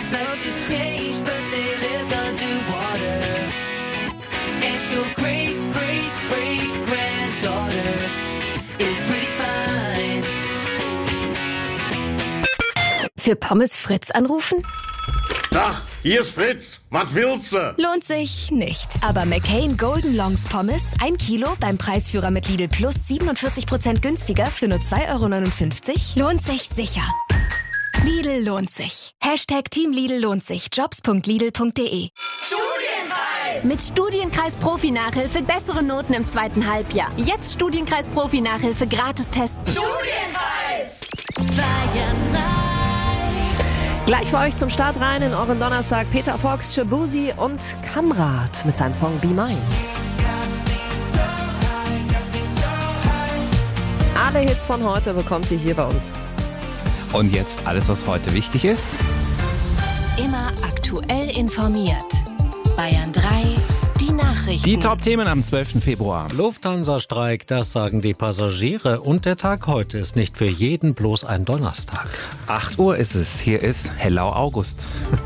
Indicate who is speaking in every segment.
Speaker 1: Much has changed, but they lived underwater. And your great, great, great granddaughter is pretty fine.
Speaker 2: Für Pommes Fritz anrufen?
Speaker 3: Tag, hier ist Fritz. Was willst du?
Speaker 2: Lohnt sich nicht. Aber McCain Golden Longs Pommes, 1 Kilo beim Preisführer mit Lidl Plus 47% günstiger für nur 2,59 € lohnt sich sicher. Lidl lohnt sich. Hashtag Team Lidl lohnt sich. Jobs.lidl.de.
Speaker 4: Studienkreis!
Speaker 2: Mit Studienkreis Profi-Nachhilfe bessere Noten im 2. Halbjahr. Jetzt Studienkreis Profi-Nachhilfe gratis testen.
Speaker 4: Studienkreis!
Speaker 1: Bayern 3.
Speaker 5: Gleich für euch zum Start rein in euren Donnerstag Peter Fox, Shabuzi und Kamrat mit seinem Song Be Mine. Alle Hits von heute bekommt ihr hier bei uns.
Speaker 6: Und jetzt alles, was heute wichtig ist.
Speaker 2: Immer aktuell informiert. Bayern 3, die Nachrichten.
Speaker 6: Die Top-Themen am 12. Februar.
Speaker 7: Lufthansa-Streik, das sagen die Passagiere. Und der Tag heute ist nicht für jeden bloß ein Donnerstag.
Speaker 6: 8 Uhr ist es. Hier ist Hellau August.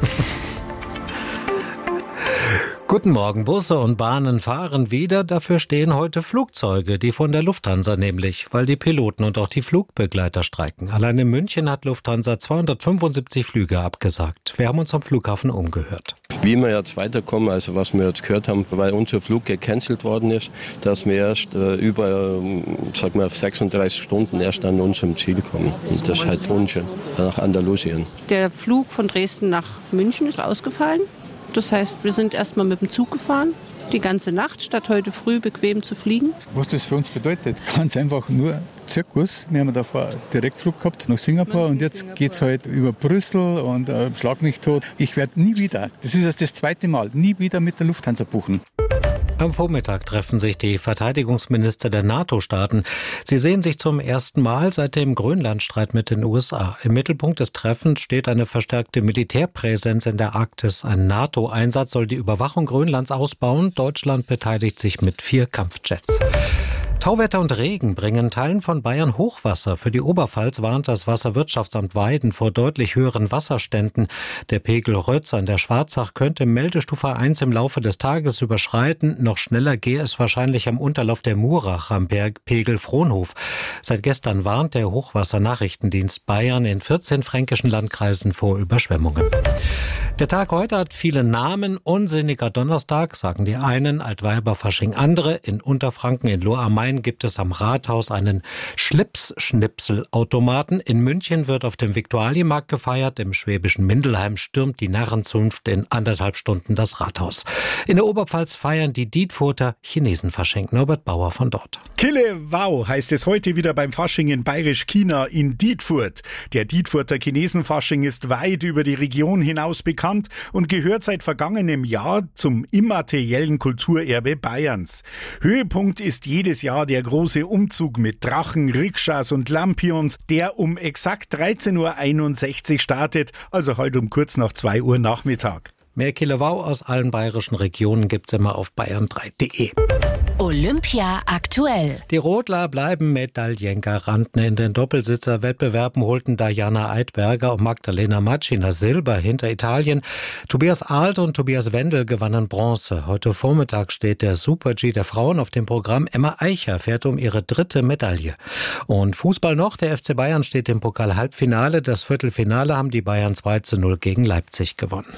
Speaker 7: Guten Morgen, Busse und Bahnen fahren wieder. Dafür stehen heute Flugzeuge, die von der Lufthansa nämlich, weil die Piloten und auch die Flugbegleiter streiken. Allein in München hat Lufthansa 275 Flüge abgesagt. Wir haben uns am Flughafen umgehört.
Speaker 8: Wie wir jetzt weiterkommen, also was wir jetzt gehört haben, weil unser Flug gecancelt worden ist, dass wir erst über 36 Stunden erst an unserem Ziel kommen. Und das ist halt unschön, nach Andalusien.
Speaker 9: Der Flug von Dresden nach München ist ausgefallen. Das heißt, wir sind erstmal mit dem Zug gefahren, die ganze Nacht, statt heute früh bequem zu fliegen.
Speaker 10: Was das für uns bedeutet, ganz einfach nur Zirkus. Wir haben davor Direktflug gehabt nach Singapur und jetzt geht es halt über Brüssel und schlag mich tot. Ich werde nie wieder, das ist jetzt das 2. Mal, nie wieder mit der Lufthansa buchen.
Speaker 7: Am Vormittag treffen sich die Verteidigungsminister der NATO-Staaten. Sie sehen sich zum ersten Mal seit dem Grönlandstreit mit den USA. Im Mittelpunkt des Treffens steht eine verstärkte Militärpräsenz in der Arktis. Ein NATO-Einsatz soll die Überwachung Grönlands ausbauen. Deutschland beteiligt sich mit 4 Kampfjets. Tauwetter und Regen bringen Teilen von Bayern Hochwasser. Für die Oberpfalz warnt das Wasserwirtschaftsamt Weiden vor deutlich höheren Wasserständen. Der Pegel Rötz an der Schwarzach könnte Meldstufe 1 im Laufe des Tages überschreiten. Noch schneller gehe es wahrscheinlich am Unterlauf der Murach am Bergpegel Frohnhof. Seit gestern warnt der Hochwassernachrichtendienst Bayern in 14 fränkischen Landkreisen vor Überschwemmungen. Der Tag heute hat viele Namen. Unsinniger Donnerstag, sagen die einen, Altweiberfasching andere. In Unterfranken, in Lohr am Main gibt es am Rathaus einen Schlips-Schnipsel-Automaten. In München wird auf dem Viktualienmarkt gefeiert. Im schwäbischen Mindelheim stürmt die Narrenzunft in 1,5 Stunden das Rathaus. In der Oberpfalz feiern die Dietfurter Chinesenfasching. Norbert Bauer von dort.
Speaker 11: Kille Wow heißt es heute wieder beim Fasching in Bayerisch-China in Dietfurt. Der Dietfurter Chinesenfasching ist weit über die Region hinaus bekannt und gehört seit vergangenem Jahr zum immateriellen Kulturerbe Bayerns. Höhepunkt ist jedes Jahr der große Umzug mit Drachen, Rikschas und Lampions, der um exakt 13.61 Uhr startet, also heute um kurz nach 2 Uhr Nachmittag.
Speaker 7: Mehr Kilowau aus allen bayerischen Regionen gibt's immer auf bayern3.de.
Speaker 2: Olympia aktuell.
Speaker 7: Die Rodler bleiben Medaillengaranten. In den Doppelsitzer-Wettbewerben holten Diana Eidberger und Magdalena Matschina Silber hinter Italien. Tobias Arlt und Tobias Wendel gewannen Bronze. Heute Vormittag steht der Super-G der Frauen auf dem Programm. Emma Eicher fährt um ihre 3. Medaille. Und Fußball noch. Der FC Bayern steht im Pokal-Halbfinale. Das Viertelfinale haben die Bayern 2:0 gegen Leipzig gewonnen.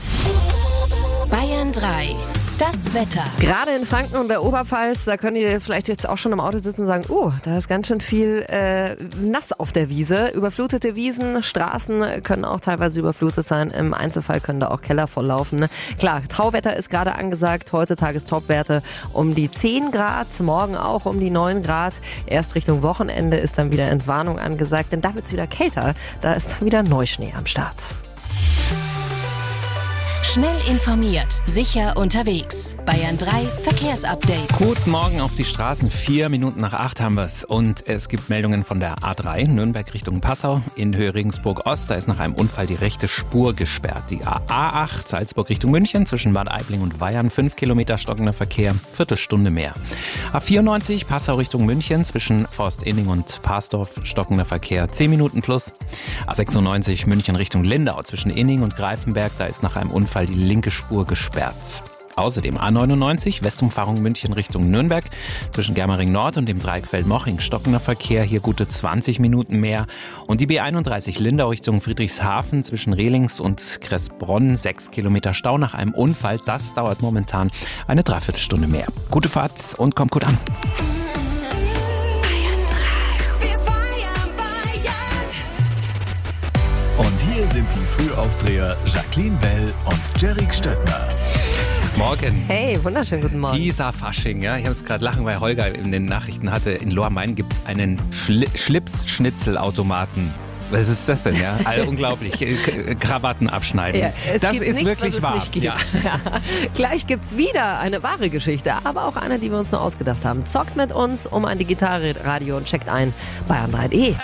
Speaker 2: Bayern 3. Das Wetter.
Speaker 5: Gerade in Franken und der Oberpfalz, da könnt ihr vielleicht jetzt auch schon im Auto sitzen und sagen, da ist ganz schön viel nass auf der Wiese. Überflutete Wiesen, Straßen können auch teilweise überflutet sein. Im Einzelfall können da auch Keller volllaufen. Klar, Tauwetter ist gerade angesagt. Heute Tagestopwerte um die 10 Grad, morgen auch um die 9 Grad. Erst Richtung Wochenende ist dann wieder Entwarnung angesagt, denn da wird es wieder kälter. Da ist dann wieder Neuschnee am Start.
Speaker 2: Schnell informiert, sicher unterwegs. Bayern 3 Verkehrsupdate.
Speaker 6: Guten Morgen auf die Straßen. 7 Minuten nach 8 haben wir es. Und es gibt Meldungen von der A3 Nürnberg Richtung Passau. In Höhe Regensburg Ost, da ist nach einem Unfall die rechte Spur gesperrt. Die A8 Salzburg Richtung München zwischen Bad Aibling und Weyern. 5 Kilometer stockender Verkehr, Viertelstunde mehr. A94 Passau Richtung München zwischen Forst-Inning und Parsdorf stockender Verkehr. 10 Minuten plus. A96 München Richtung Lindau zwischen Inning und Greifenberg. Da ist nach einem Unfall die linke Spur gesperrt. Außerdem A99 Westumfahrung München Richtung Nürnberg zwischen Germering Nord und dem Dreieck Feldmoching stockender Verkehr, hier gute 20 Minuten mehr. Und die B31 Lindau Richtung Friedrichshafen zwischen Rehlings und Kressbronn 6 Kilometer Stau nach einem Unfall. Das dauert momentan eine Dreiviertelstunde mehr. Gute Fahrt und kommt gut an.
Speaker 12: Und hier sind die Frühaufdreher Jacqueline Bell und Jerick Stöttner.
Speaker 6: Morgen.
Speaker 5: Hey, wunderschönen guten Morgen.
Speaker 6: Dieser Fasching, ja. Ich muss gerade lachen, weil Holger in den Nachrichten hatte, in Lohr-Main gibt es einen Schlips-Schnitzelautomaten. Was ist das denn, ja? Also unglaublich. Krawatten abschneiden.
Speaker 5: Ja,
Speaker 6: das
Speaker 5: gibt
Speaker 6: ist
Speaker 5: nichts,
Speaker 6: wirklich
Speaker 5: was
Speaker 6: wahr.
Speaker 5: Es nicht gibt.
Speaker 6: Ja.
Speaker 5: Ja. Gleich gibt's wieder eine wahre Geschichte, aber auch eine, die wir uns nur ausgedacht haben. Zockt mit uns um ein Digitalradio und checkt ein bayern3.de.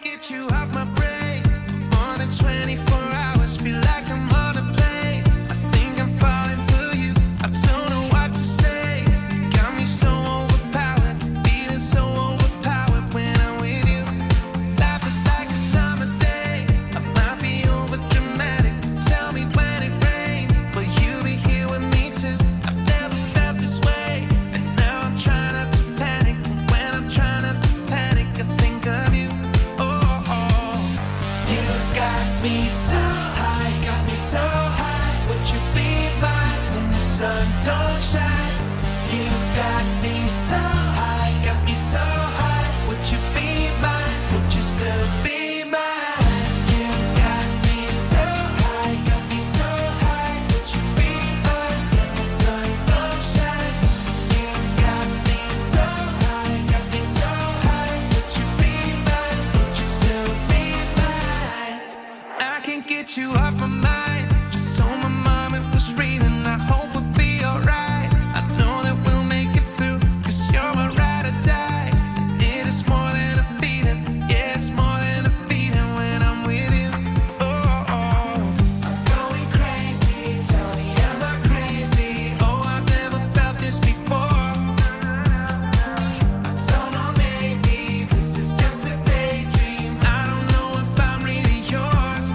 Speaker 1: 24 hours, feel like I'm on a plane. I think I'm falling for you. I don't know what to say. Got me so overpowered, feeling so overpowered when I'm with you. Life is like a summer day. I might be over dramatic. Tell me when it rains, will you be here with me too? I've never felt this way, and now I'm trying not to panic. And when I'm trying not to panic, I think of you. Oh, oh. You got me so high, got me so high. Would you be mine when the sun don't shine? You got me so high, got me so high. Would you be mine? Would you still be mine? You got me so high, got me so high. Would you be mine when the sun don't shine? You got me so high, got me so high. Would you be mine? Would you still be mine? I can't get you off my mind. Just so my mom it was reading. I hope we'll be alright. I know that we'll make it through, 'cause you're my ride or die. And it is more than a feeling. Yeah, it's more than a feeling when I'm with you. Oh, oh. I'm going crazy. Tell me, am I crazy? Oh, I've never felt this before. I don't know, maybe this is just a daydream. I don't know if I'm really yours.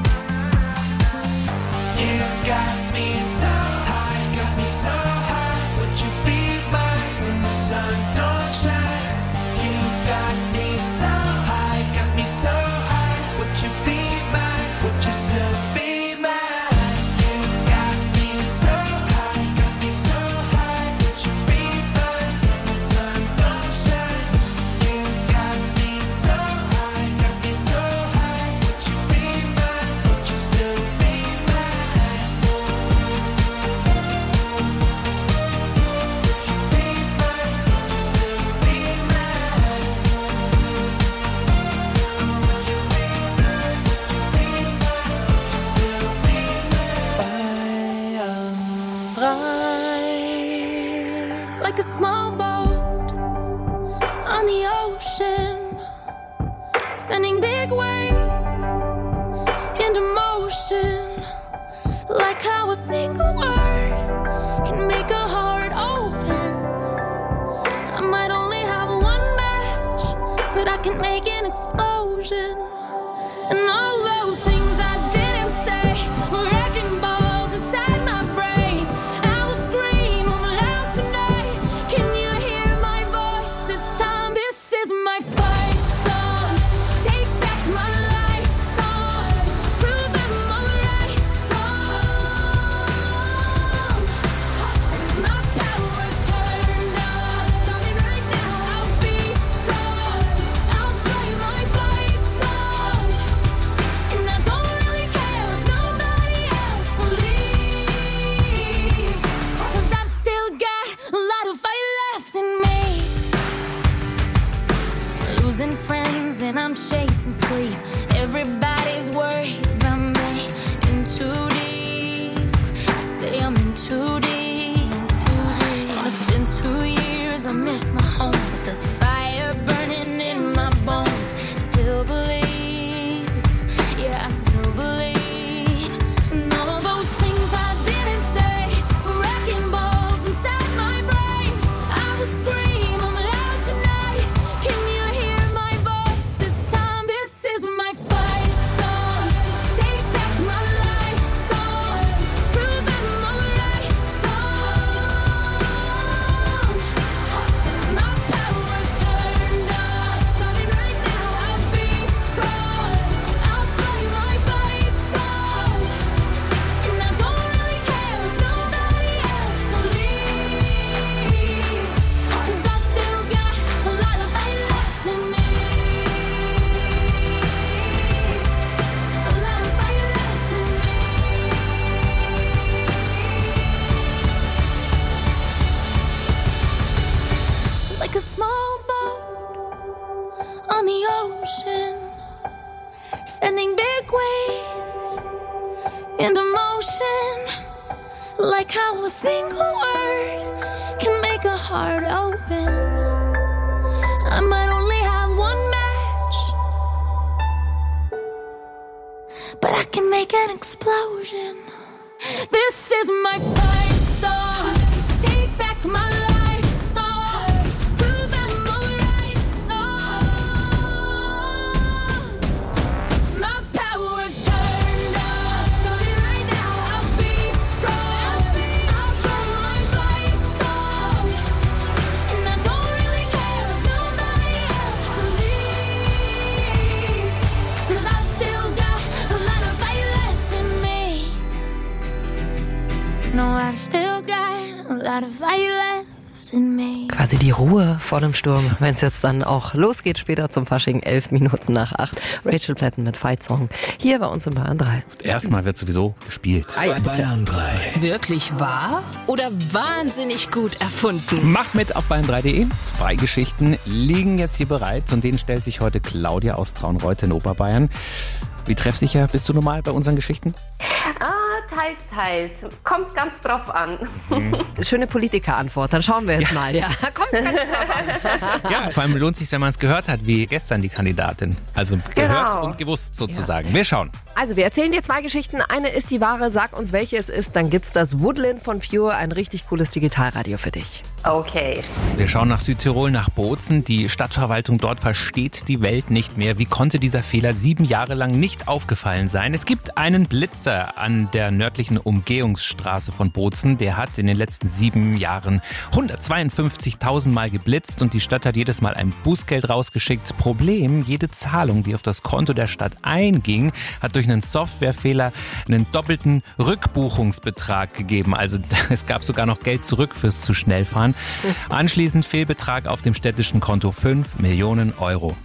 Speaker 1: You got me so high, got me so high. Would you be mine when the sun don't shine? You got me so high, got me so high. Would you be mine? Would you still be mine? You got me so high, got me so high. Would you be mine when the sun don't shine? You got me so high, got me so high. Would you be mine? Would you still be mine?
Speaker 13: Like a small boat on the ocean, sending big waves into motion. Like how a single word can make a heart open. I might only have one match, but I can make an explosion. And all those things I didn't say were wrecking balls inside my brain. I will scream loud tonight. Can you hear my voice this time? This is my fight song. Take back my life song. Prove I'm alright song. My power's turned on. Starting right now. I'll be strong. I'll play my fight song. sending big waves into motion. Like how a single word can make a heart open. I might only have one match, but I can make an explosion. This is my fight song. Take back my life song. Prove I'm alright song. My power's turned up. Starting right now, I'll be strong. I'll blow my fight song. And I don't really care if nobody else leaves. 'Cause I've still got a lot of fight left in me. No, I've still got a lot of fight left in me.
Speaker 5: Quasi die Ruhe vor dem Sturm, wenn es jetzt dann auch losgeht später zum Fasching, 11 Minuten nach 8. Rachel Platten mit Fight Song. Hier bei uns in Bayern 3.
Speaker 6: Erstmal wird sowieso gespielt.
Speaker 12: Bayern 3.
Speaker 14: Wirklich wahr oder wahnsinnig gut erfunden?
Speaker 6: Macht mit auf bayern3.de. 2 Geschichten liegen jetzt hier bereit und denen stellt sich heute Claudia aus Traunreut in Oberbayern. Wie treffsicher bist du normal bei unseren Geschichten?
Speaker 15: Teils, teils. Kommt ganz drauf an.
Speaker 5: Schöne Politikerantwort, dann schauen wir jetzt mal. Ja, kommt ganz drauf an.
Speaker 6: Ja, vor allem lohnt es sich, wenn man es gehört hat, wie gestern die Kandidatin. Also gehört und gewusst sozusagen. Ja. Wir schauen.
Speaker 5: Also wir erzählen dir 2 Geschichten. Eine ist die wahre, sag uns, welche es ist. Dann gibt's das Woodland von Pure, ein richtig cooles Digitalradio für dich.
Speaker 15: Okay.
Speaker 6: Wir schauen nach Südtirol, nach Bozen. Die Stadtverwaltung dort versteht die Welt nicht mehr. Wie konnte dieser Fehler 7 Jahre lang nicht aufgefallen sein? Es gibt einen Blitzer an der nördlichen Umgehungsstraße von Bozen. Der hat in den letzten 7 Jahren 152.000 Mal geblitzt und die Stadt hat jedes Mal ein Bußgeld rausgeschickt. Problem, jede Zahlung, die auf das Konto der Stadt einging, hat durch einen Softwarefehler einen doppelten Rückbuchungsbetrag gegeben. Also es gab sogar noch Geld zurück fürs zu schnell fahren. Anschließend Fehlbetrag auf dem städtischen Konto 5 Millionen Euro.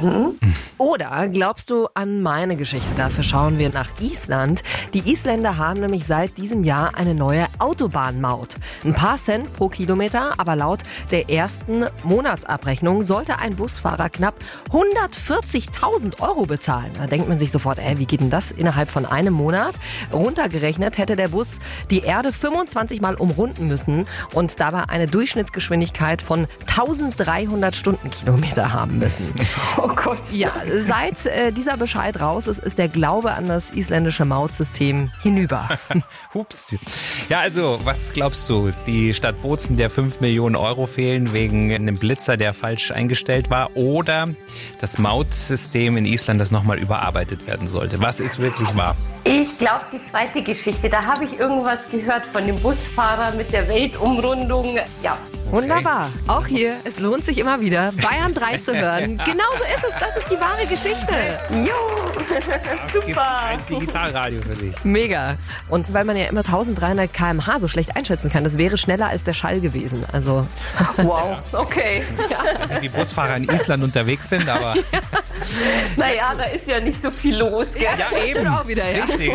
Speaker 5: Oder glaubst du an meine Geschichte? Dafür schauen wir nach Island. Die Isländer haben nämlich seit diesem Jahr eine neue Autobahnmaut. Ein paar Cent pro Kilometer, aber laut der ersten Monatsabrechnung sollte ein Busfahrer knapp 140.000 Euro bezahlen. Da denkt man sich sofort, wie geht denn das innerhalb von einem Monat? Runtergerechnet hätte der Bus die Erde 25 Mal umrunden müssen und dabei eine Durchschnittsgeschwindigkeit von 1300 Stundenkilometer haben müssen.
Speaker 15: Oh Gott.
Speaker 5: Ja, seit dieser Bescheid raus ist, ist der Glaube an das isländische Mautsystem hinüber.
Speaker 6: Hups. Ja, also, was glaubst du? Die Stadt Bozen, der 5 Millionen Euro fehlen wegen einem Blitzer, der falsch eingestellt war, oder das Mautsystem in Island, das nochmal überarbeitet werden sollte? Was ist wirklich wahr?
Speaker 15: Ich glaube, die zweite Geschichte, da habe ich irgendwas gehört von dem Busfahrer mit der Weltumrundung. Ja.
Speaker 5: Wunderbar. Auch hier, es lohnt sich immer wieder, Bayern 3 zu hören. Genauso ist es, das ist die wahre Geschichte.
Speaker 15: Jo,
Speaker 6: das gibt ein Digitalradio für dich.
Speaker 5: Mega. Und weil man ja immer 1300 km/h so schlecht einschätzen kann, das wäre schneller als der Schall gewesen. Also.
Speaker 15: Wow, okay.
Speaker 6: Ja. Wie Busfahrer in Island unterwegs sind, aber...
Speaker 15: Ja. Naja, da ist ja nicht so viel los. Gell?
Speaker 5: Ja, das stimmt auch wieder, ja.
Speaker 6: Richtig.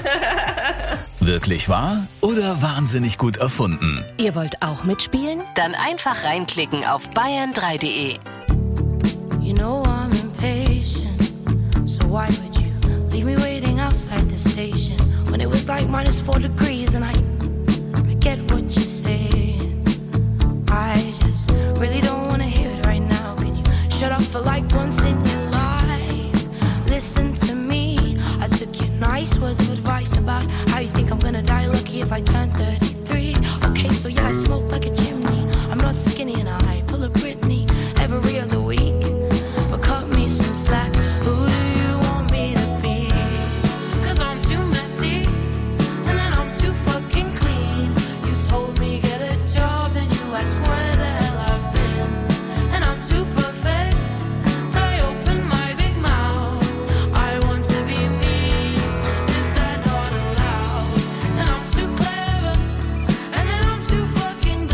Speaker 12: Wirklich wahr oder wahnsinnig gut erfunden?
Speaker 14: Ihr wollt auch mitspielen? Dann einfach reinklicken auf bayern3.de.
Speaker 13: You know I'm impatient, so why would you leave me waiting outside the station when it was like -4 degrees and I get what you're saying. I just really don't wanna hear it right now. Can you shut up for like once in your life? Listen to me. I took your nice words of advice about how you think I'm gonna die lucky if I turn 33. Okay, so yeah, I smoke like a chimney. I'm not skinny and I pull a Britney every other week. But cut me some slack. Who do you want me to be? 'Cause I'm too messy and then I'm too fucking clean. You told me get a job and you asked where the hell I've been. And I'm too perfect, so I open my big mouth. I want to be me. Is that not allowed? And I'm too clever and then I'm too fucking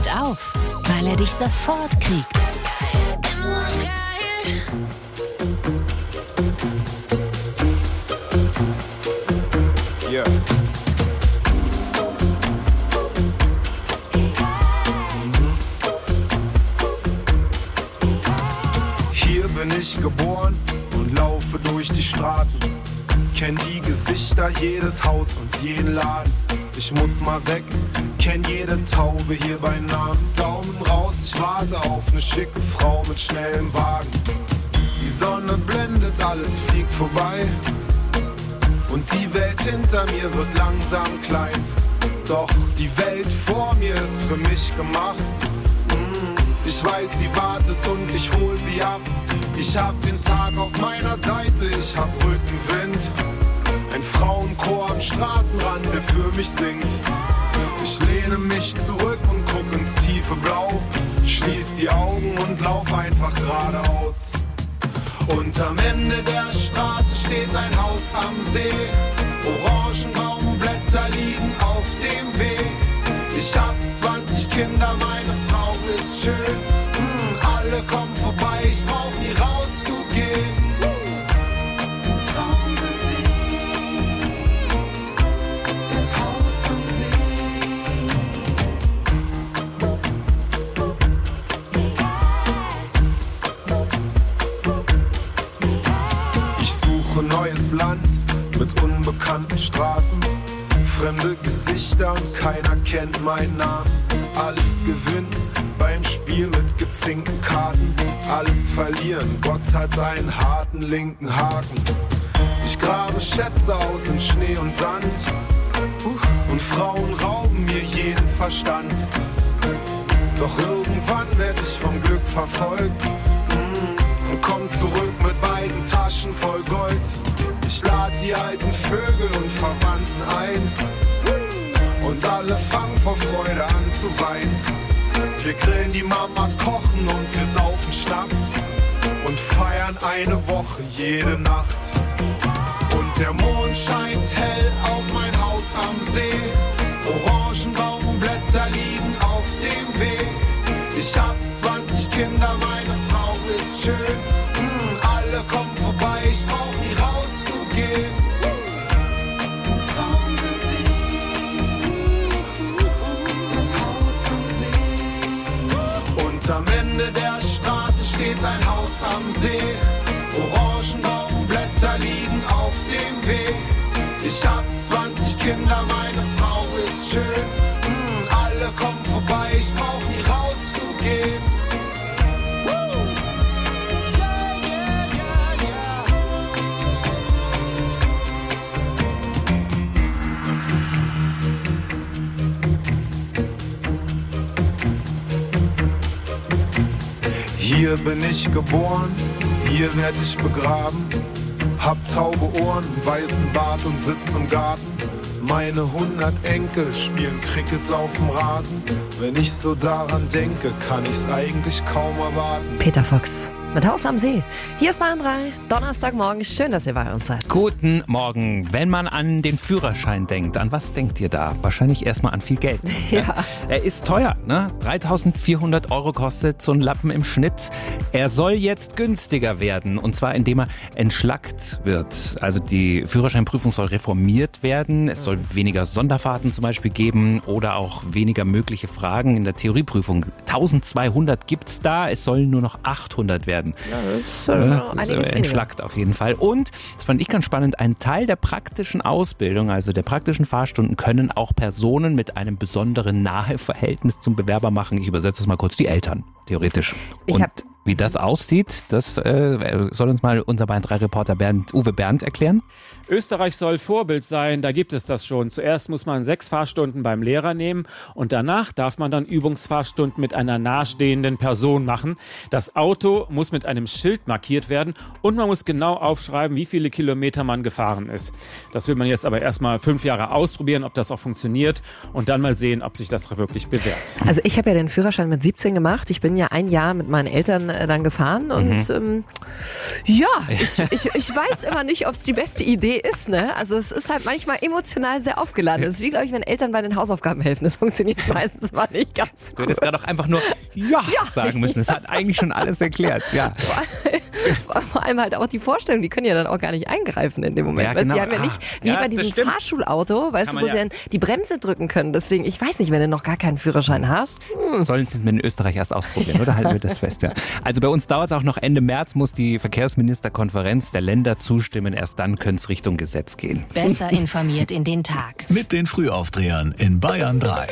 Speaker 14: fällt auf, weil er dich sofort kriegt.
Speaker 16: Yeah. Hier bin ich geboren und laufe durch die Straßen. Kenn die Gesichter, jedes Haus und jeden Laden. Ich muss mal weg, kenn jede Taube hier bei Namen. Daumen raus, ich warte auf eine schicke Frau mit schnellem Wagen. Die Sonne blendet, alles fliegt vorbei. Und die Welt hinter mir wird langsam klein. Doch die Welt vor mir ist für mich gemacht. Ich weiß, sie wartet und ich hol sie ab. Ich hab den Tag auf meiner Seite, ich hab Rückenwind. Ein Frauenchor am Straßenrand, der für mich singt. Ich lehne mich zurück und guck ins tiefe Blau. Schließ die Augen und lauf einfach geradeaus. Und am Ende der Straße steht ein Haus am See. Orangenbaumblätter liegen auf dem Weg. Ich hab 20 Kinder, meine Frau ist schön. Alle kommen vorbei, ich brauch nie rauszugehen. Traum gesehen, das Haus am See. Ich suche neues Land mit unbekannten Straßen. Fremde Gesichter und keiner kennt meinen Namen. Alles gewinnen beim Spiel mit gezinkten Karten. Alles verlieren, Gott hat einen harten linken Haken. Ich grabe Schätze aus in Schnee und Sand. Und Frauen rauben mir jeden Verstand. Doch irgendwann werd ich vom Glück verfolgt. Und komm zurück mit beiden Taschen voll Gold. Ich lad die alten Vögel und Verwandten ein. Und alle fangen vor Freude an zu weinen. Wir grillen die Mamas, kochen und wir saufen Schnaps. Und feiern eine Woche jede Nacht. Und der Mond scheint hell auf mein Haus am See. Orangenbaumblätter liegen auf dem Weg. Ich hab 20 Kinder, meine Frau ist schön. Alle kommen vorbei, ich brauch nie rauszugehen. Traum gesehen, das Haus am See. Und am Ende der Straße steht ein Haus am See. Orangenbaumblätter liegen auf dem Weg. Ich hab 20 Kinder, meine Frau ist schön. Alle kommen vorbei, ich brauch nie rauszugehen. Hier bin ich geboren, hier werd ich begraben. Hab taube Ohren, weißen Bart und sitz im Garten. Meine 100 Enkel spielen Cricket auf dem Rasen. Wenn ich so daran denke, kann ich's eigentlich kaum erwarten.
Speaker 5: Peter Fox mit Haus am See. Hier ist Bayern 3, Donnerstagmorgen. Schön, dass ihr bei uns seid.
Speaker 6: Guten Morgen. Wenn man an den Führerschein denkt, an was denkt ihr da? Wahrscheinlich erstmal an viel Geld.
Speaker 5: Ja.
Speaker 6: Er ist teuer, ne? 3.400 € kostet so ein Lappen im Schnitt. Er soll jetzt günstiger werden, und zwar indem er entschlackt wird. Also die Führerscheinprüfung soll reformiert werden. Es soll weniger Sonderfahrten zum Beispiel geben oder auch weniger mögliche Fragen in der Theorieprüfung. 1.200 gibt's da, es sollen nur noch 800 werden.
Speaker 5: Ja, das ist einiges
Speaker 6: entschlackt auf jeden Fall. Und, das fand ich ganz spannend, ein Teil der praktischen Ausbildung, also der praktischen Fahrstunden, können auch Personen mit einem besonderen Naheverhältnis zum Bewerber machen. Ich übersetze das mal kurz, die Eltern, theoretisch. Wie das aussieht, das soll uns mal unser Bayern 3 Reporter Uwe Bernd erklären.
Speaker 17: Österreich soll Vorbild sein, da gibt es das schon. Zuerst muss man 6 Fahrstunden beim Lehrer nehmen und danach darf man dann Übungsfahrstunden mit einer nahestehenden Person machen. Das Auto muss mit einem Schild markiert werden und man muss genau aufschreiben, wie viele Kilometer man gefahren ist. Das will man jetzt aber erstmal 5 Jahre ausprobieren, ob das auch funktioniert und dann mal sehen, ob sich das wirklich bewährt.
Speaker 5: Also ich habe ja den Führerschein mit 17 gemacht. Ich bin ja ein Jahr mit meinen Eltern dann gefahren und ich weiß immer nicht, ob es die beste Idee ist. Ne? Also es ist halt manchmal emotional sehr aufgeladen. Es ist wie, glaube ich, wenn Eltern bei den Hausaufgaben helfen. Das funktioniert meistens mal nicht ganz gut.
Speaker 6: Du hättest gerade auch einfach nur Ja sagen müssen. Das hat eigentlich schon alles erklärt. Ja.
Speaker 5: Vor allem halt auch die Vorstellung, die können ja dann auch gar nicht eingreifen in dem Moment.
Speaker 6: Ja,
Speaker 5: Weil
Speaker 6: genau.
Speaker 5: die haben ja nicht, wie bei diesem Fahrschulauto, weißt du, wo sie dann die Bremse drücken können. Deswegen, ich weiß nicht, wenn du noch gar keinen Führerschein hast.
Speaker 6: Sollen sie es mit in Österreich erst ausprobieren, oder halten wir das fest? Ja. Also bei uns dauert es auch noch Ende März, muss die Verkehrsministerkonferenz der Länder zustimmen. Erst dann könnte es Richtung Gesetz gehen.
Speaker 14: Besser informiert in den Tag.
Speaker 12: Mit den Frühaufdrehern in Bayern 3.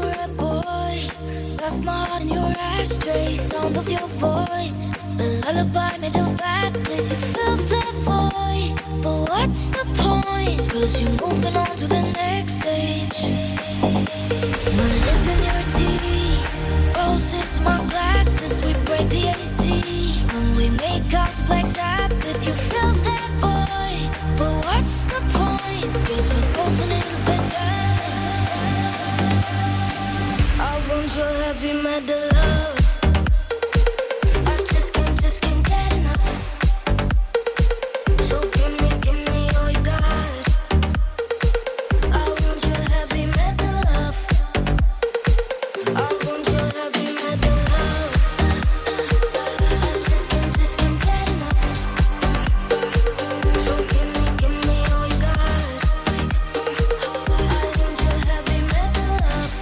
Speaker 13: Left my heart in your ashtray, sound of your voice. The lullaby made of badness, you fill that void. But what's the point? Cause you're moving on to the next stage. My lip in your teeth, roses, my glasses, we break the AC. When we make out to Black Sabbath, you fill that void. But what's the point? Cause we're both a little bit I want your heavy metal love. I just can't get enough. So give me all you got. I want your heavy metal love. I want your heavy metal love. I just can't get enough. So give me all you got. I want your heavy metal love.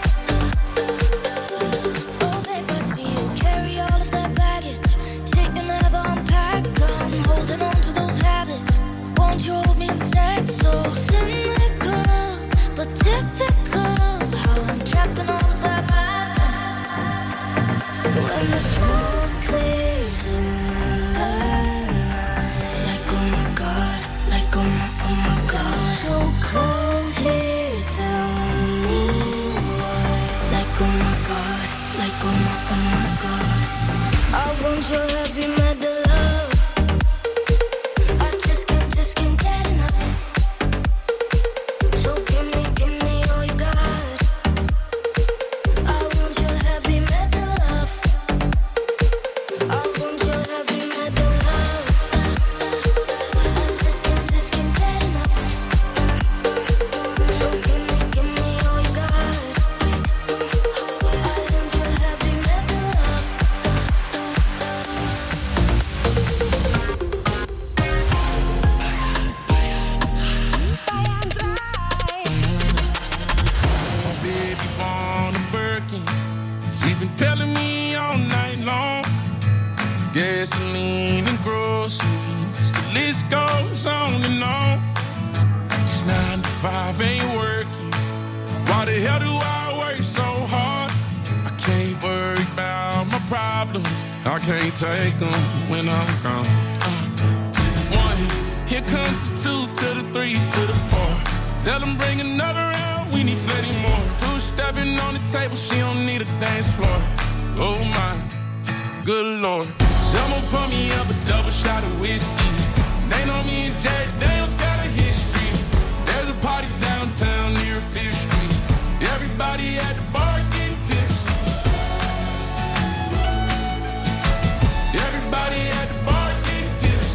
Speaker 13: Oh babe, I see you carry all of that baggage. Shit you never unpack. I'm holding on to those habits. Won't you hold me instead? So cynical, but typical. How I'm trapped in all of that madness. When the smoke clears in the night, like oh my god, like oh my god. So cold here, tell me why. Like oh my god, like oh my god. I want your heavy metal love. I just can't get enough. So give me all you got. I want your heavy metal love. I want your heavy metal love. I just can't get enough. So give me all you got. I want your heavy metal love.
Speaker 1: Baby born a Birkin. She's been telling me all night long. Gasoline and groceries, the list goes on and on. This 9 to 5 ain't working. Why the hell do I work so hard? I can't worry about my problems. I can't take them when I'm gone. 1, here comes the 2 to the 3 to the 4. Tell them bring another round, we need plenty more. 2 stepping on the table, she don't need a dance floor. Oh my, good lord. Someone pour me up a double shot of whiskey. They know me and Jack Daniels got a history. There's a party downtown near 5th Street. Everybody at the bar getting tips. Everybody at the bar getting tips.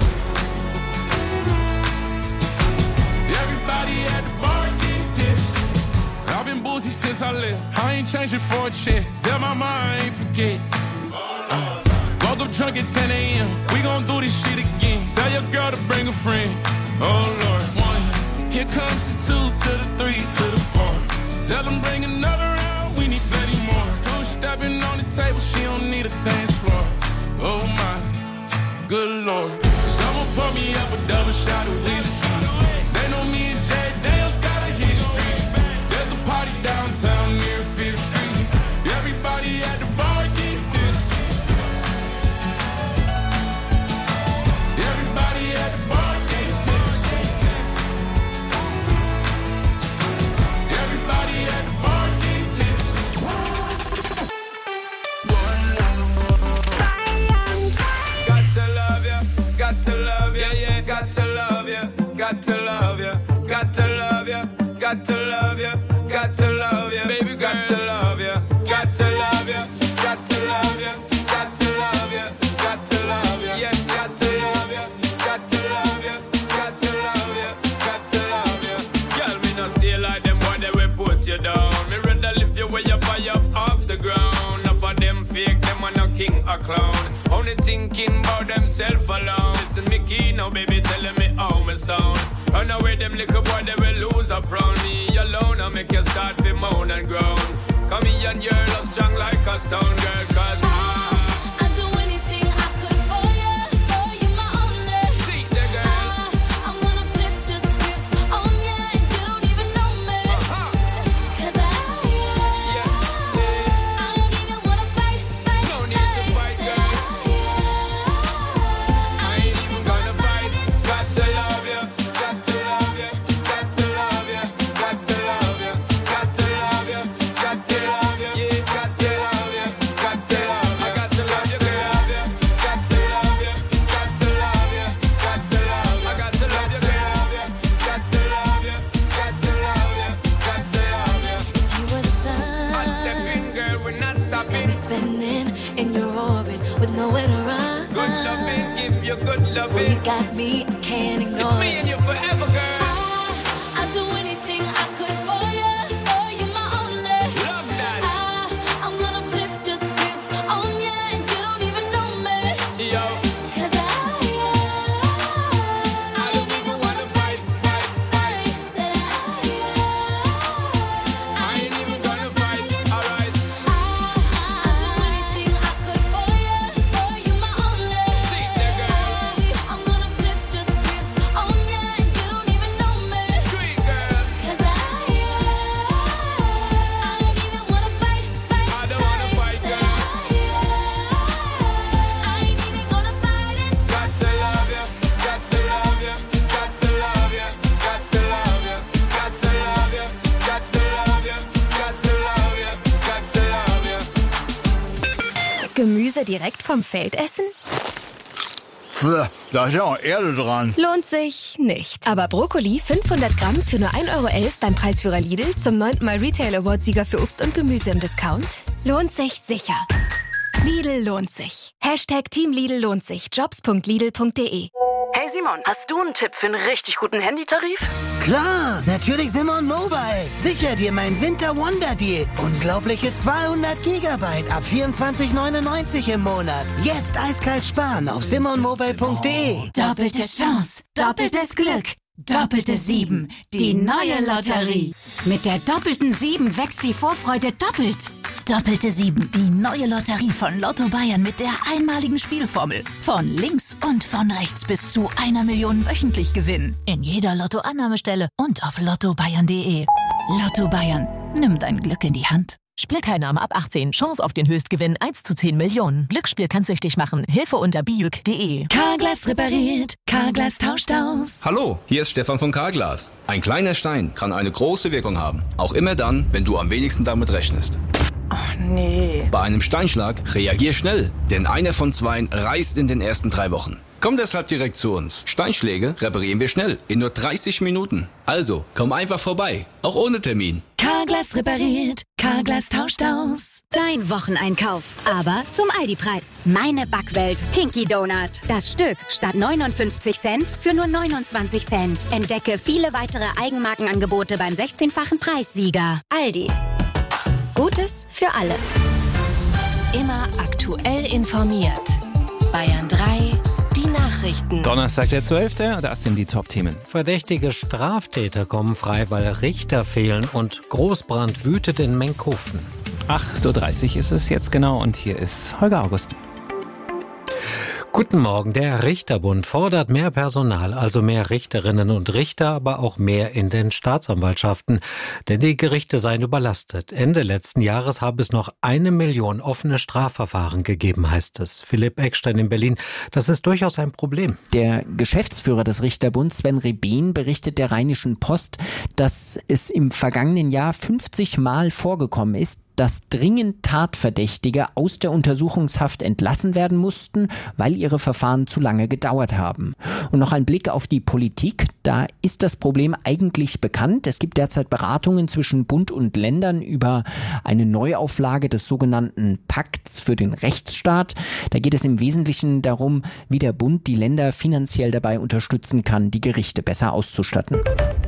Speaker 1: Everybody at the bar getting tips. I've been boozy since I left. I ain't changing for a check. Tell my mom I ain't forget. Woke up drunk at 10 a.m. We gon' do this shit again. Tell your girl to bring a friend. Oh Lord. 1, here comes the 2 to the 3 to the 4. Tell them bring another round, we need plenty more. 2 stepping on the table, she don't need a dance floor. Oh my, good lord. Someone pour me up a double shot of whiskey. They know me and Jack Daniels got a history. There's a party downtown near 5th Street. Everybody at the bar getting tipsy. Everybody at the bar getting tipsy. Everybody at the bar getting tipsy.
Speaker 18: Got to love ya, got to love ya, yeah, got to love ya, got to love ya, got to love ya, got to love ya, got to love ya, baby, got to love ya, got to love ya, got to love ya, got to love ya. a clown. Only thinking about themself alone. Listen me key now, baby, telling me how me sound. Run away them little boy, they will lose up round me alone. I make you start to moan and groan. Come here and your love strong like a stone girl, cause
Speaker 13: I'd do anything I could for you. Oh, you my only.
Speaker 18: See the girl.
Speaker 13: I'm gonna flip the script on you and you don't even know me. Cause I don't even wanna fight.
Speaker 18: No need to fight, girl. I ain't even gonna fight. Got to love you, got to love you, got to love you, got to love you, got to love you, got to love you, yeah, got to love you, got to love you, I got to love you, girl. Got to love you, got to love you, got to love you, I got to love you, girl. Got to love you, got to love you, got to love you.
Speaker 13: You were the sun.
Speaker 18: Hot stepping, girl, we're not stopping.
Speaker 13: Spinning in your orbit with nowhere to run.
Speaker 18: Good loving, give you good
Speaker 13: Well,
Speaker 18: loving.
Speaker 13: you got me, I can't ignore
Speaker 18: It's me and you forever, girl.
Speaker 13: I'd do anything I could for you. Oh, you my only.
Speaker 18: Love that.
Speaker 13: I'm gonna flip the script on you and you don't even know me.
Speaker 18: Yo,
Speaker 13: Cause I don't even wanna fight. Said
Speaker 18: I ain't even gonna fight. Alright,
Speaker 13: I'd do anything I could for you. Oh, you my only.
Speaker 18: see the girl.
Speaker 13: I'm gonna flip the script on you and you don't even know me.
Speaker 18: Sweet girl.
Speaker 13: Cause I don't even wanna fight.
Speaker 18: I don't wanna fight, girl.
Speaker 13: I ain't even gonna fight it.
Speaker 18: Got to love you, got to love you, got to love you, got to love you, got to love you, got to love you, got to love you, got to love you.
Speaker 2: Gemüse direkt vom Feld essen?
Speaker 3: Da ist ja auch Erde dran.
Speaker 2: Lohnt sich nicht. Aber Brokkoli 500 Gramm für nur 1,11 € beim Preisführer Lidl zum 9. Mal Retail Award Sieger für Obst und Gemüse im Discount? Lohnt sich sicher. Lidl lohnt sich. Hashtag Team Lidl lohnt sich. Jobs.lidl.de.
Speaker 19: Hey Simon, hast du einen Tipp für einen richtig guten Handytarif?
Speaker 20: Klar, natürlich Simon Mobile. Sicher dir mein Winter Wonder Deal. Unglaubliche 200 Gigabyte ab 24,99 im Monat. Jetzt eiskalt sparen auf simonmobile.de.
Speaker 21: Doppelte Chance, doppeltes Glück, doppelte 7. Die neue Lotterie. Mit der doppelten 7 wächst die Vorfreude doppelt. Doppelte 7, die neue Lotterie von Lotto Bayern mit der einmaligen Spielformel. Von links und von rechts bis zu 1 Million wöchentlich gewinnen. In jeder Lotto-Annahmestelle und auf lottobayern.de. Lotto Bayern, nimm dein Glück in die Hand.
Speaker 22: Spielteilnahme ab 18. Chance auf den Höchstgewinn 1 zu 10 Millionen. Glücksspiel kann süchtig machen. Hilfe unter biuk.de.
Speaker 21: Carglass repariert, Carglass tauscht aus.
Speaker 23: Hallo, hier ist Stefan von Carglass. Ein kleiner Stein kann eine große Wirkung haben. Auch immer dann, wenn du am wenigsten damit rechnest.
Speaker 22: Nee.
Speaker 23: Bei einem Steinschlag reagier schnell, denn einer von 2 reißt in den ersten 3 Wochen. Komm deshalb direkt zu uns. Steinschläge reparieren wir schnell, in nur 30 Minuten. Also, komm einfach vorbei, auch ohne Termin.
Speaker 21: Carglass repariert, Carglass tauscht aus.
Speaker 24: Dein Wocheneinkauf, aber zum Aldi-Preis. Meine Backwelt Pinky Donut. Das Stück statt 59 Cent für nur 29 Cent. Entdecke viele weitere Eigenmarkenangebote beim 16-fachen Preissieger. Aldi. Gutes für alle.
Speaker 2: Immer aktuell informiert. Bayern 3, die Nachrichten.
Speaker 6: Donnerstag, der 12. Das sind die Top-Themen.
Speaker 7: Verdächtige Straftäter kommen frei, weil Richter fehlen und Großbrand wütet in Menkhofen.
Speaker 6: 8:30 Uhr ist es jetzt genau und hier ist Holger August.
Speaker 7: Guten Morgen. Der Richterbund fordert mehr Personal, also mehr Richterinnen und Richter, aber auch mehr in den Staatsanwaltschaften. Denn die Gerichte seien überlastet. Ende letzten Jahres habe es noch 1 Million offene Strafverfahren gegeben, heißt es. Philipp Eckstein in Berlin. Das ist durchaus ein Problem.
Speaker 25: Der Geschäftsführer des Richterbunds, Sven Rebin, berichtet der Rheinischen Post, dass es im vergangenen Jahr 50 Mal vorgekommen ist, dass dringend Tatverdächtige aus der Untersuchungshaft entlassen werden mussten, weil ihre Verfahren zu lange gedauert haben. Und noch ein Blick auf die Politik. Da ist das Problem eigentlich bekannt. Es gibt derzeit Beratungen zwischen Bund und Ländern über eine Neuauflage des sogenannten Pakts für den Rechtsstaat. Da geht es im Wesentlichen darum, wie der Bund die Länder finanziell dabei unterstützen kann, die Gerichte besser auszustatten.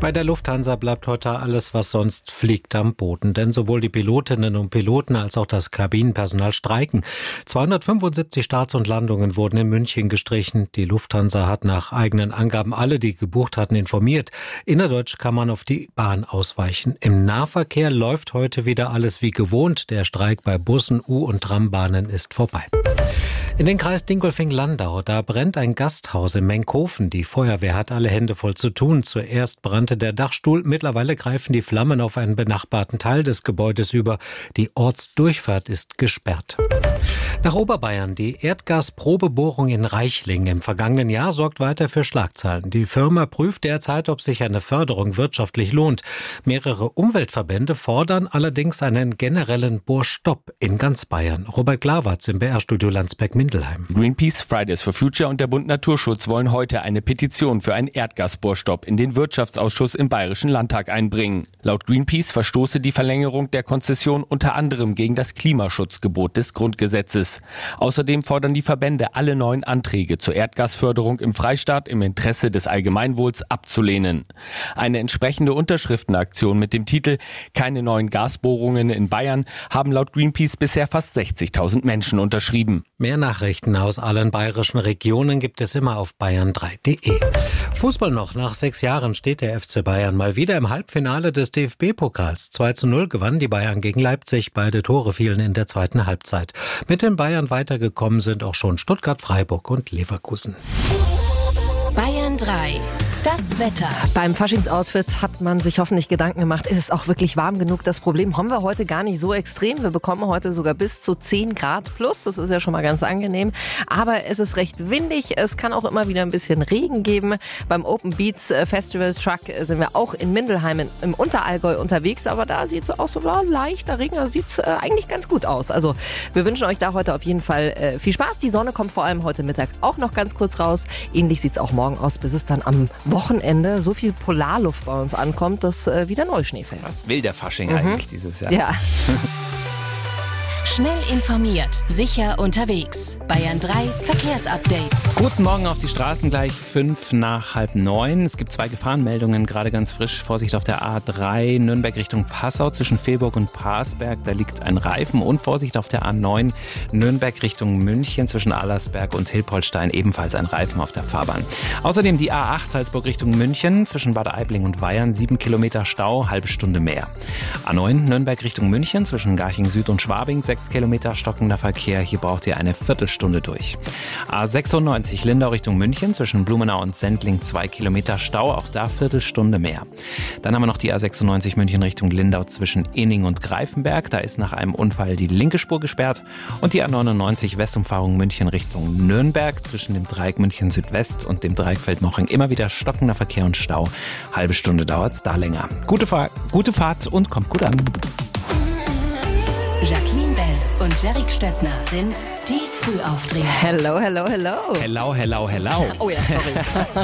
Speaker 7: Bei der Lufthansa bleibt heute alles, was sonst fliegt, am Boden. Denn sowohl die Pilotinnen und Piloten als auch das Kabinenpersonal streiken. 275 Starts und Landungen wurden in München gestrichen. Die Lufthansa hat nach eigenen Angaben alle, die gebucht hatten, informiert. Innerdeutsch kann man auf die Bahn ausweichen. Im Nahverkehr läuft heute wieder alles wie gewohnt. Der Streik bei Bussen, U- und Trambahnen ist vorbei. In den Kreis Dingolfing-Landau, da brennt ein Gasthaus in Menkhofen. Die Feuerwehr hat alle Hände voll zu tun. Zuerst brannte der Dachstuhl, mittlerweile greifen die Flammen auf einen benachbarten Teil des Gebäudes über. Die Ortsdurchfahrt ist gesperrt. Nach Oberbayern, die Erdgasprobebohrung in Reichling im vergangenen Jahr sorgt weiter für Schlagzeilen. Die Firma prüft derzeit, ob sich eine Förderung wirtschaftlich lohnt. Mehrere Umweltverbände fordern allerdings einen generellen Bohrstopp in ganz Bayern. Robert Glawatz im BR-Studio Landsberg-Mindelheim.
Speaker 4: Greenpeace, Fridays for Future und der Bund Naturschutz wollen heute eine Petition für einen Erdgasbohrstopp in den Wirtschaftsausschuss im Bayerischen Landtag einbringen. Laut Greenpeace verstoße die Verlängerung der Konzession unter anderem gegen das Klimaschutzgebot des Grundgesetzes. Außerdem fordern die Verbände, alle neuen Anträge zur Erdgasförderung im Freistaat im Interesse des Allgemeinwohls abzulehnen. Eine entsprechende Unterschriftenaktion mit dem Titel "Keine neuen Gasbohrungen in Bayern" haben laut Greenpeace bisher fast 60.000 Menschen unterschrieben.
Speaker 7: Mehr Nachrichten aus allen bayerischen Regionen gibt es immer auf bayern3.de. Fußball noch. Nach 6 Jahren steht der FC Bayern mal wieder im Halbfinale des DFB-Pokals. 2:0 gewannen die Bayern gegen Leipzig. Beide Tore fielen in der zweiten Halbzeit. Mit den Bayern weitergekommen sind auch schon Stuttgart, Freiburg und Leverkusen.
Speaker 14: Bayern 3. Das Wetter.
Speaker 5: Beim Faschingsoutfit hat man sich hoffentlich Gedanken gemacht, ist es auch wirklich warm genug? Das Problem haben wir heute gar nicht so extrem. Wir bekommen heute sogar bis zu 10 Grad plus. Das ist ja schon mal ganz angenehm. Aber es ist recht windig. Es kann auch immer wieder ein bisschen Regen geben. Beim Open Beats Festival Truck sind wir auch in Mindelheim im Unterallgäu unterwegs. Aber da sieht es aus, so leichter Regen. Also sieht es eigentlich ganz gut aus. Also wir wünschen euch da heute auf jeden Fall viel Spaß. Die Sonne kommt vor allem heute Mittag auch noch ganz kurz raus. Ähnlich sieht es auch morgen aus, bis es dann am Wochenende so viel Polarluft bei uns ankommt, dass wieder Neuschnee fällt.
Speaker 6: Was will der Fasching eigentlich dieses Jahr?
Speaker 5: Ja.
Speaker 14: Schnell informiert, sicher unterwegs. Bayern 3 Verkehrsupdate.
Speaker 6: Guten Morgen auf die Straßen, gleich 8:55. Es gibt 2 Gefahrenmeldungen, gerade ganz frisch. Vorsicht auf der A3 Nürnberg Richtung Passau zwischen Vilburg und Parsberg. Da liegt ein Reifen. Und Vorsicht auf der A9 Nürnberg Richtung München zwischen Allersberg und Hilpoltstein. Ebenfalls ein Reifen auf der Fahrbahn. Außerdem die A8 Salzburg Richtung München zwischen Bad Aibling und Weyern. 7 Kilometer Stau, halbe Stunde mehr. A9 Nürnberg Richtung München zwischen Garching Süd und Schwabing. 6 Kilometer stockender Verkehr. Hier braucht ihr eine Viertelstunde durch. A96 Lindau Richtung München zwischen Blumenau und Sendling 2 Kilometer Stau. Auch da Viertelstunde mehr. Dann haben wir noch die A96 München Richtung Lindau zwischen Ening und Greifenberg. Da ist nach einem Unfall die linke Spur gesperrt. Und die A99 Westumfahrung München Richtung Nürnberg zwischen dem Dreieck München Südwest und dem Dreieck Feldmoching immer wieder stockender Verkehr und Stau. Halbe Stunde dauert es da länger. Gute Fahrt und kommt gut an.
Speaker 14: Jacqueline Bell und Jerry Stöckner sind die Frühaufdreher.
Speaker 5: Hello, hello, hello.
Speaker 6: Hello, hello, hello.
Speaker 5: Oh ja, sorry.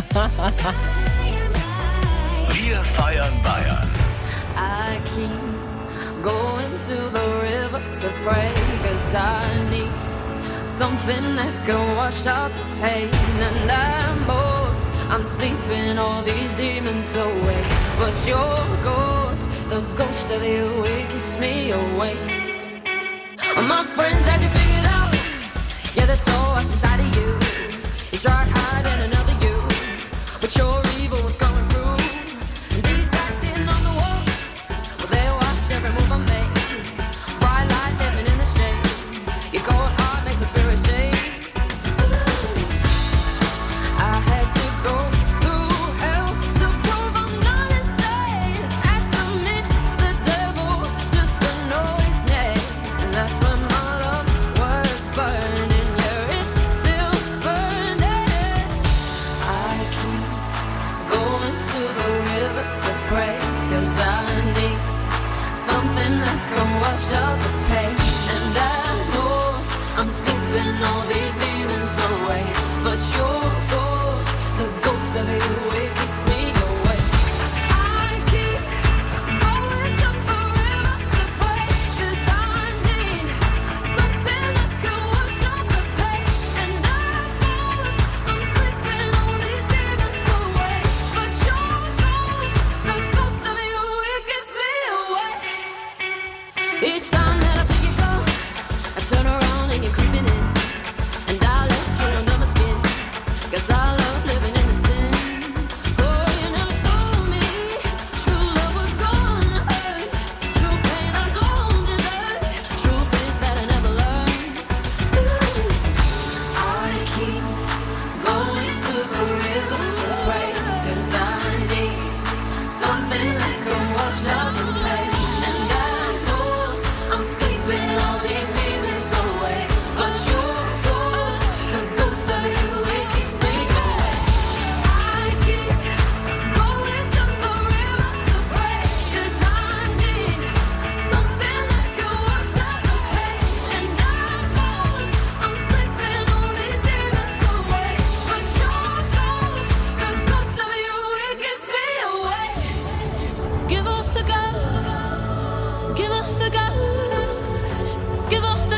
Speaker 12: Wir feiern Bayern.
Speaker 13: I keep going to the river to pray, 'cause I need something that can wash out the pain. And I'm sleeping all these demons away, but your ghost, the ghost of you, it keeps me awake. My friends had you figured out, yeah, there's so much inside of you. You tried hiding another you, but your evil was coming through. And these guys sitting on the wall, well, they watch every move I make. Bright light living in the shade, your cold heart makes the spirit shake. I had to go through hell to prove I'm not insane. Had to meet the devil just to know his name. And that's when my love was burning, yeah, it's still burning. I keep going to the river to pray, 'cause I need something that can wash out the pain. And I know I'm sleeping all these demons away, but your ghost, the ghost of you, it keeps me away. I keep going to the river to pray, 'cause I need something that can wash out the pain. And I know I'm sleeping all these demons away, but your ghost, the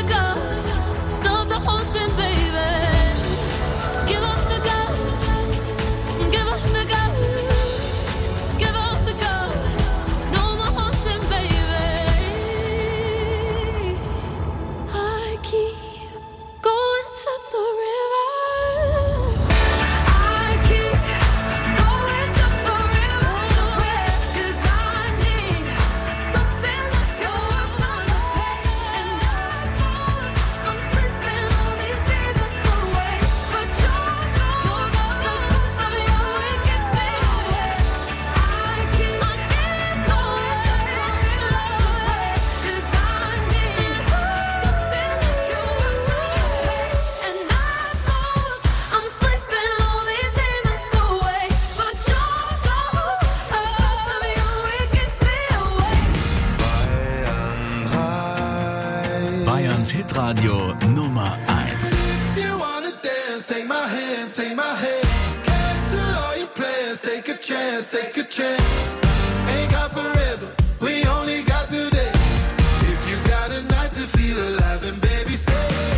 Speaker 13: the ghost, stop the haunting, baby. Give up the ghost, give up the ghost, give up the ghost, no more haunting, baby. I keep going to the river. I keep going to the river to where, 'cause I need something like your ocean and I'm slipping all these demons away, but you're the ghost of you, it gets me away. I keep going to the river to where, 'cause I need something like your ocean and I'm slipping all these demons away, but you're the ghost of you, it gets me away.
Speaker 12: Bayerns Hitradio Nummer 1.
Speaker 16: If you wanna dance, take my hand, take my hand. Cancel all your plans, take a chance, take a chance. Ain't got forever, we only got today. If you got a night to feel alive, then baby stay.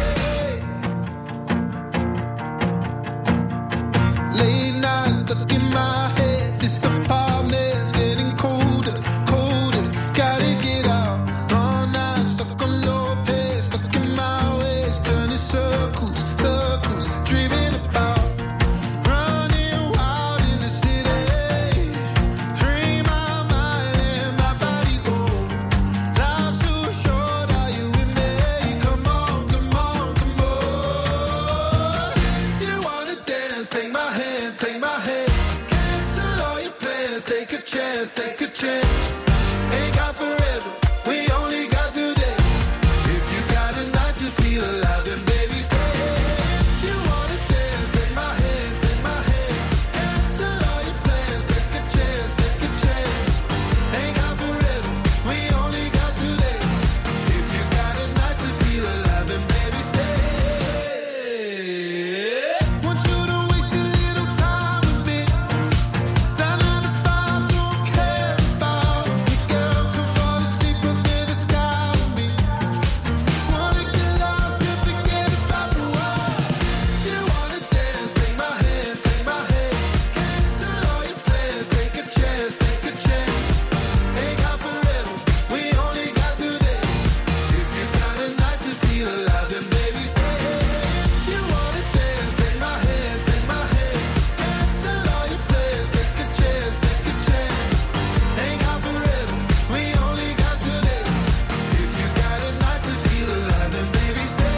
Speaker 16: Late nights stuck in my head, this apartment's getting colder, colder. Gotta get out, all night stuck on low pace, stuck in my ways, turning circles, circles, dreaming about running wild in the city. Free my mind and my body go. Life's too short, are you with me? Come on, come on, come on. If you wanna dance, take my hand, take my hand. Cancel all your plans, take a chance, take a chance. Ain't got forever, we only got today. If you got a night to feel alive, then baby stay. If you wanna dance, take my hand, take my hand. Cancel all your plans, take a chance, take a chance. Ain't got forever, we only got today. If you got a night to feel alive, then baby stay. Want you to waste a little time with me. That 9 to 5 don't care about me, girl. Come fall asleep under the sky with me. Wanna get lost and forget about the world. If you wanna dance, take my hand, take my hand. Cancel all your plans, take a chance, take a chance. Ain't got forever, we only got today. If you got a night to feel alive, then baby stay. If you wanna dance, take my hand, take my hand. Cancel all your plans, take a chance, take a chance. Ain't got forever, we only got today. If you got a night to feel alive, then baby stay.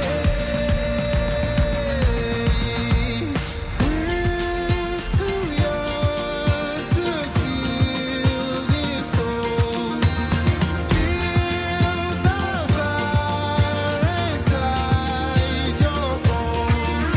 Speaker 16: We're too young to feel this old. Feel the fire inside your bones.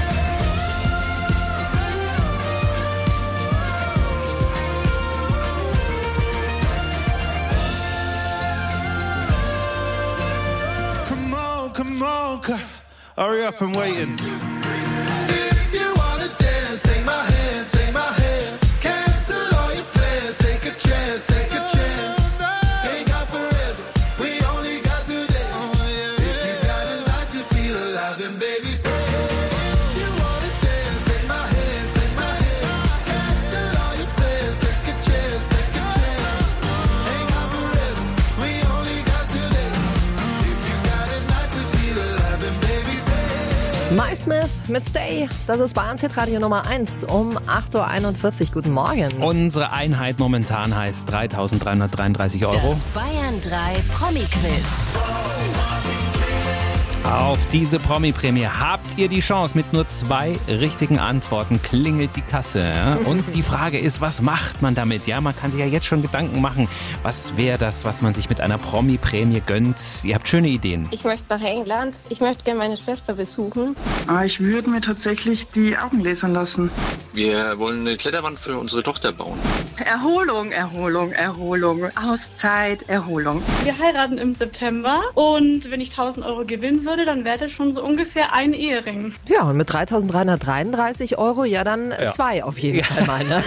Speaker 16: Come on, hurry up, I'm waiting. If you wanna dance, take my hand, take my hand. Cancel all your plans, take a chance, take a chance. Ain't got forever, we only got today. If you got a night to feel alive, then baby stay. If you wanna dance, take my hand, take my hand. Cancel all your plans, take a chance, take a chance. Ain't got forever, we only got today. If you got a night to feel alive, then baby stay.
Speaker 5: My Smith mit Stay. Das ist Bayerns Hitradio Nummer 1 um 8.41 Uhr. Guten Morgen.
Speaker 6: Unsere Einheit momentan heißt 3.333 Euro.
Speaker 14: Das Bayern 3 Promi-Quiz.
Speaker 6: Auf diese Promi-Prämie habt ihr die Chance. Mit nur 2 richtigen Antworten klingelt die Kasse. Ja? Und die Frage ist, was macht man damit? Ja, man kann sich ja jetzt schon Gedanken machen. Was wäre das, was man sich mit einer Promi-Prämie gönnt? Ihr habt schöne Ideen.
Speaker 8: Ich möchte nach England. Ich möchte gerne meine Schwester besuchen.
Speaker 9: Ich würde mir tatsächlich die Augen lasern lassen.
Speaker 10: Wir wollen eine Kletterwand für unsere Tochter bauen.
Speaker 9: Erholung, Erholung, Erholung. Auszeit, Erholung.
Speaker 11: Wir heiraten im September und wenn ich 1.000 Euro gewinnen würde,
Speaker 9: würde, dann wäre das schon so ungefähr ein Ehering.
Speaker 5: Ja, und mit 3.333 €, ja dann 2 auf jeden Fall mal. Ne?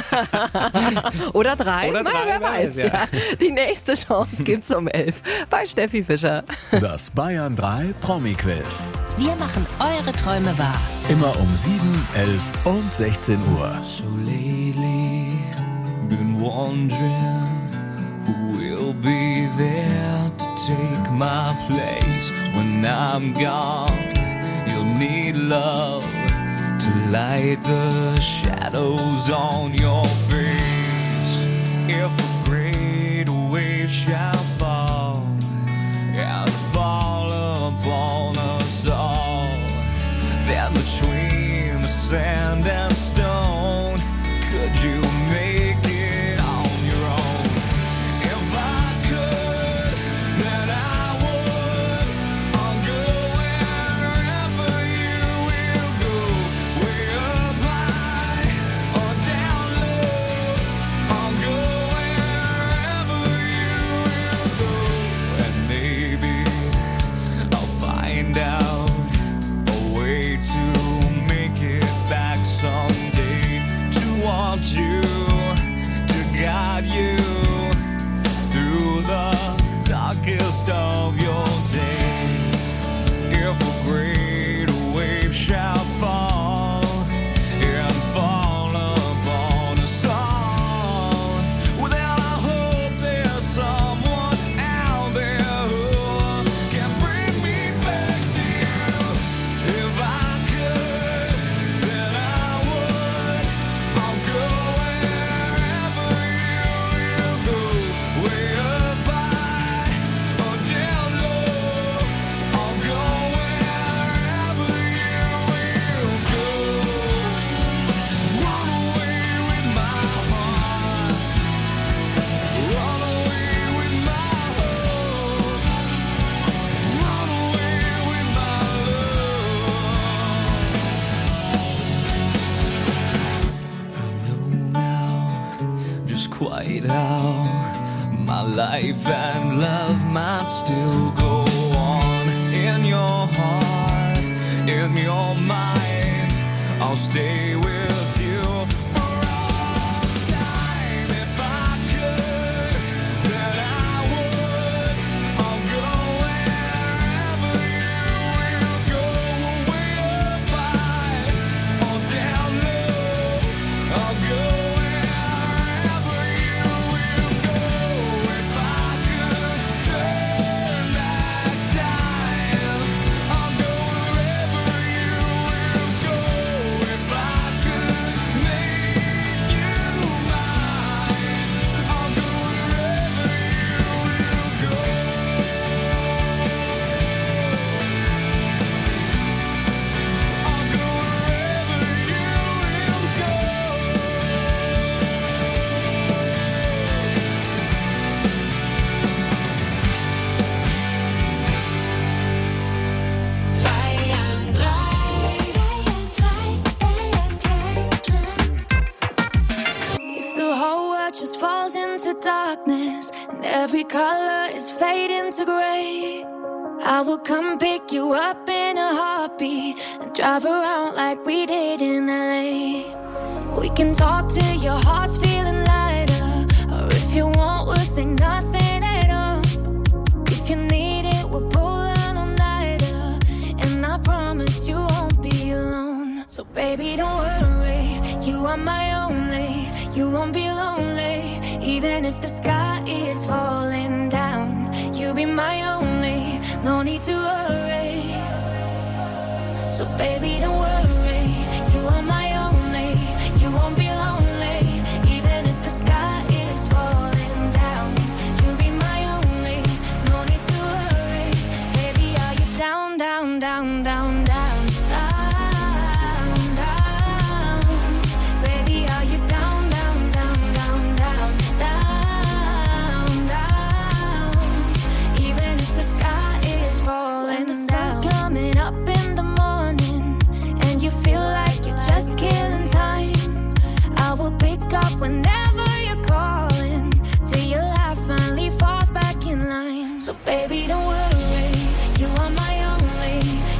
Speaker 5: Oder 3,
Speaker 6: Oder 3,
Speaker 5: wer weiß. Ja. Die nächste Chance gibt's um 11 bei Steffi Fischer.
Speaker 12: Das Bayern 3 Promi-Quiz.
Speaker 14: Wir machen eure Träume wahr.
Speaker 12: Immer um 7, 11 und 16 Uhr.
Speaker 1: So lately, been wondering who will be there to take my place when I'm gone. You'll need love to light the shadows on your face. If a great wave shall fall and fall upon us all, then between the sand and stone, could you make it on your own? If I could, then I would. I'll go wherever you will go, way up high or down low. I'll go wherever you will go, and maybe I'll find out a way to make it back someday, to want you, to guide you through the darkest of your days. If a great wave shall fall and fall upon us all, well then I hope there's someone out there who can bring me back to you. If I could, then I would. I'll go wherever you will go, way up high or down low. I'll go wherever you will go. Run away with my heart, run away with my hope, run away with my love. I know now just quite how my life and love might still go on. In your heart, in your mind, I'll stay with you for all time. If I could, then I would. I'll go wherever you will go, way up high or down low. I'll go wherever you will go. If I could turn back time, I'll go wherever you will go. If I could make you mine, I'll go wherever you will go. I'll go wherever you will go.
Speaker 13: If the whole world just falls into darkness and every color is fading to gray, I will come pick you up in a heartbeat and drive around like we did in LA. We can talk till your heart's feeling lighter, or if you want, we'll say nothing at all. If you need it, we'll pull an all-nighter, and I promise you won't be alone. So baby, don't worry, you are my only. You won't be lonely, even if the sky is falling down. You'll be my only, no need to worry. So baby, don't worry, you are my only. You won't be lonely, even if the sky is falling down. You'll be my only, no need to worry. Baby, are you down, down, down, down, down? Baby, are you down, down, down, down, down, down, down? Even if the sky is falling when the sun's coming up in the morning and you feel like you're just killing time, I will pick up whenever you're calling till your life finally falls back in line. So baby, don't worry, you are my only.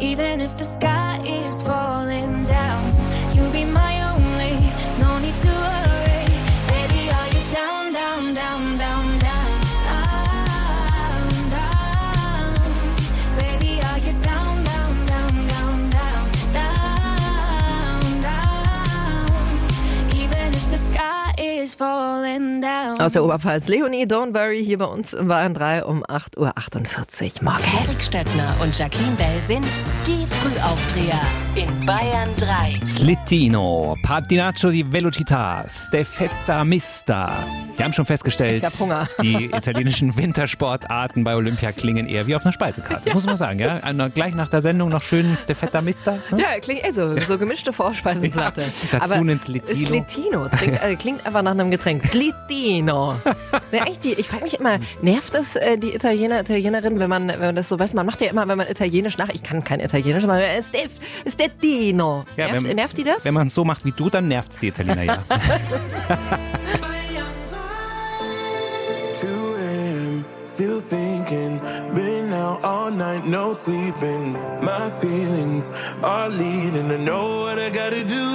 Speaker 13: Even if the sky is falling down, you'll be my only, no need to worry. Baby, are you down, down, down, down, down, down, down? Baby, are you down, down, down, down, down, down, down? Even if the sky is falling down.
Speaker 5: Aus der Oberpfalz, Leonie, Don't Worry, hier bei uns im Bayern 3 um 8.48 Uhr morgen.
Speaker 14: Derek Stöckner und Jacqueline Bell sind die Frühaufdreher in Bayern 3.
Speaker 6: Slittino, Patinaccio di Velocità, Steffetta Mista. Wir haben schon festgestellt,
Speaker 5: Ich hab Hunger.
Speaker 6: die italienischen Wintersportarten bei Olympia klingen eher wie auf einer Speisekarte, muss man sagen. Ja? Gleich nach der Sendung noch schön Steffetta Mista. Hm?
Speaker 5: Ja, klingt so gemischte Vorspeisenplatte.
Speaker 6: Ja, dazu
Speaker 5: Aber
Speaker 6: ein Slittino.
Speaker 5: Slittino klingt einfach nach einem Getränk. Slittino. Ja, echt, ich frage mich immer, nervt das die Italienerin, wenn man das so weiß? Man macht ja immer, wenn man Italienisch ich kann kein Italienisch, aber Stettino.
Speaker 6: Ja,
Speaker 5: nervt die das?
Speaker 6: Wenn man es so macht wie du, dann nervt es die Italiener, ja.
Speaker 1: 2 a.m. Still thinking, been out all night, no sleeping. My feelings are leading to know what I gotta do.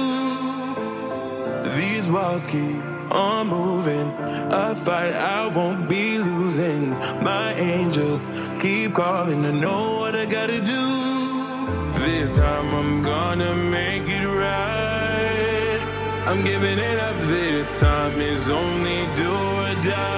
Speaker 1: These walls keep on moving. I fight, I won't be losing. My angels keep calling to know what I gotta do. This time I'm gonna make it right. I'm giving it up this time. It's only do or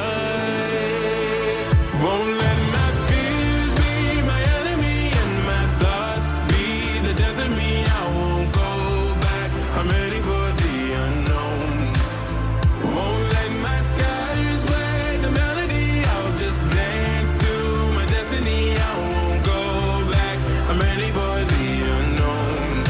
Speaker 1: die. Won't let my fears be my enemy and my thoughts be the death of me. I won't go back. I'm ready for the unknown. Won't let my skies break the melody. I'll just dance to my destiny. I won't go back. I'm ready for the unknown.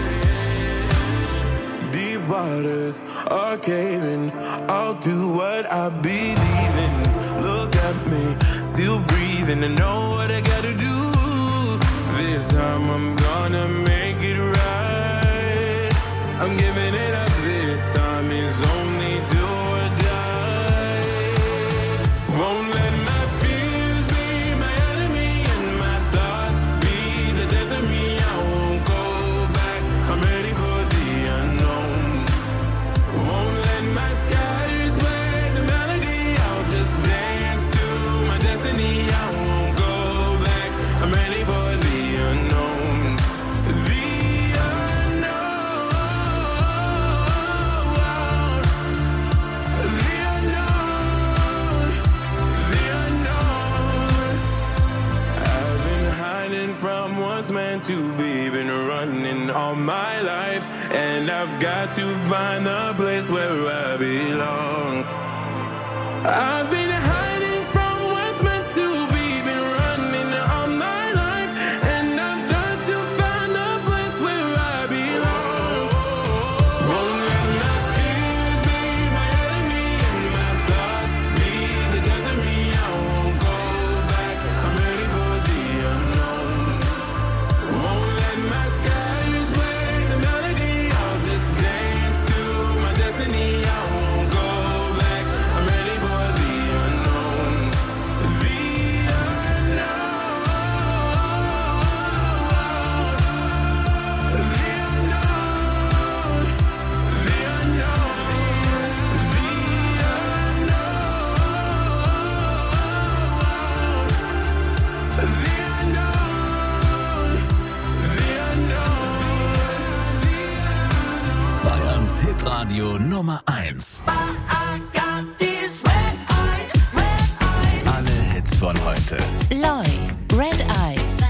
Speaker 1: Deep waters are caving. I'll do what I believe in. Look at me, still breathing. I know what I gotta do. This time I'm gonna make it right. I'm giving it up this time. It's only do or die. Won't let my fears be my enemy and my thoughts be the death of me. I won't go back. I'm ready for the unknown. Won't let my skies break the melody. I'll just dance to my destiny. I won't go back. I'm ready for the unknown. The unknown. The unknown. The unknown. I've been hiding from what's meant to be. Been running all my life. And I've got to find the place where I belong. I've been hiding from what's meant to be. Been running all my life. And I've got to find the place where I belong. Won't let my fears be my enemy and my thoughts be the death of me. I won't go back. I'm ready for the unknown. Won't let my skies break the melody. I'll just dance to my destiny. I won't go back. I'm ready for the unknown. The unknown. The unknown. The
Speaker 12: Bayerns Hitradio Nummer 1. Alle Hits von heute.
Speaker 14: Loi, Red Eyes.